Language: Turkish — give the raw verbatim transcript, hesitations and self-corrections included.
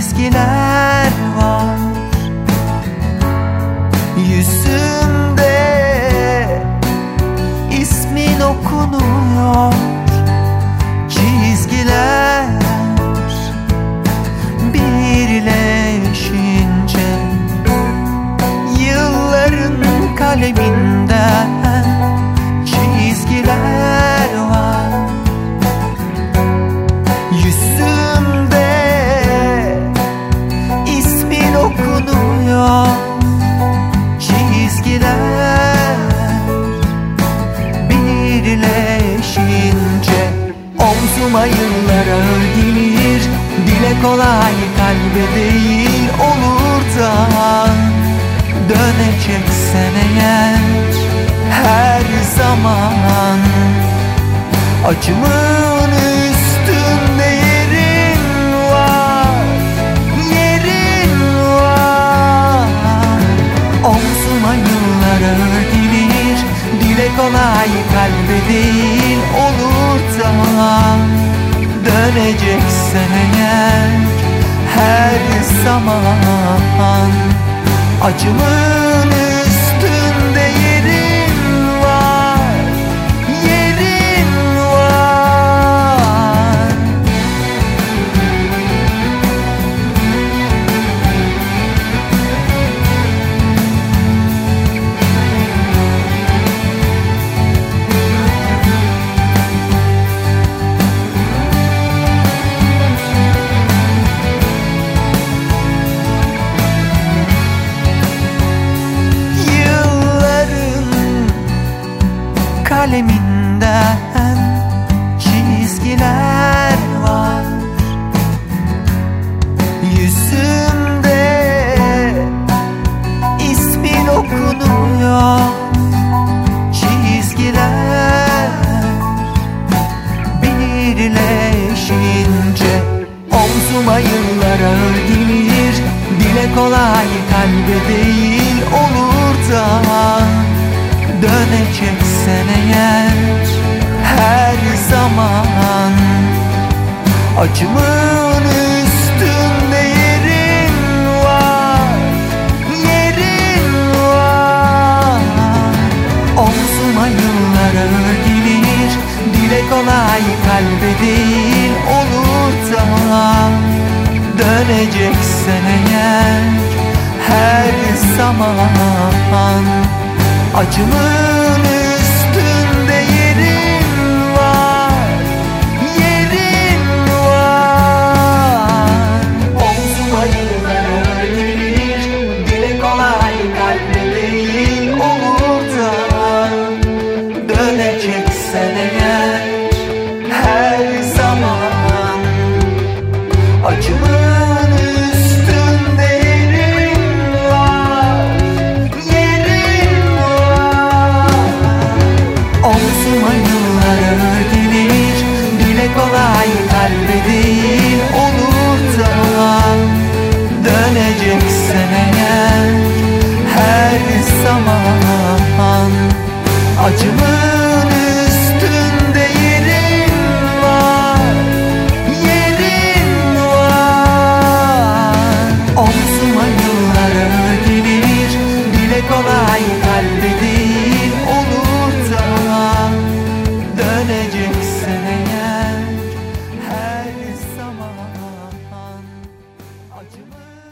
çizgiler var yüzümde, ismin okunuyor. Çizgiler birleşince yılların kaleminden çizgiler var yüzümde, ismin okunuyor. Çizgiler birleşince omzuma yıllar ağır gelir. Dile kolay, kalbe değil. Olur da döneceksen eğer, her zaman acımın üstünde yerin var, yerin var. Omzuma yıllar ağır gelir. Dile kolay, kalbe değil. Olur da döneceksen eğer, her zaman acımın üstünde yerin var, yerin var. Kaleminden çizgiler var yüzümde, ismin okunuyor. Çizgiler birleşince omzuma yıllar ağır gelir. Dile kolay, kalbe değil. Olur da döneceksen eğer, her zaman acımın üstünde yerin var, yerin var. Omzuma yıllar ağır gelir. Dile kolay, kalbe değil. Olur da döneceksen eğer, her zaman acımın üstünde yerin var, yerin var. Omzuma yıllar ağır gelir. Dile kolay, kalbe değil. Olur da döneceksen eğer, her zaman acımın kolay, kalbe değil. Olur da döneceksen eğer, her zaman acımın üstünde yerin var, yerin var. Omzuma yıllar ağır gelir. Dile kolay, kalbe değil. Olur da döneceksen eğer, her zaman acımı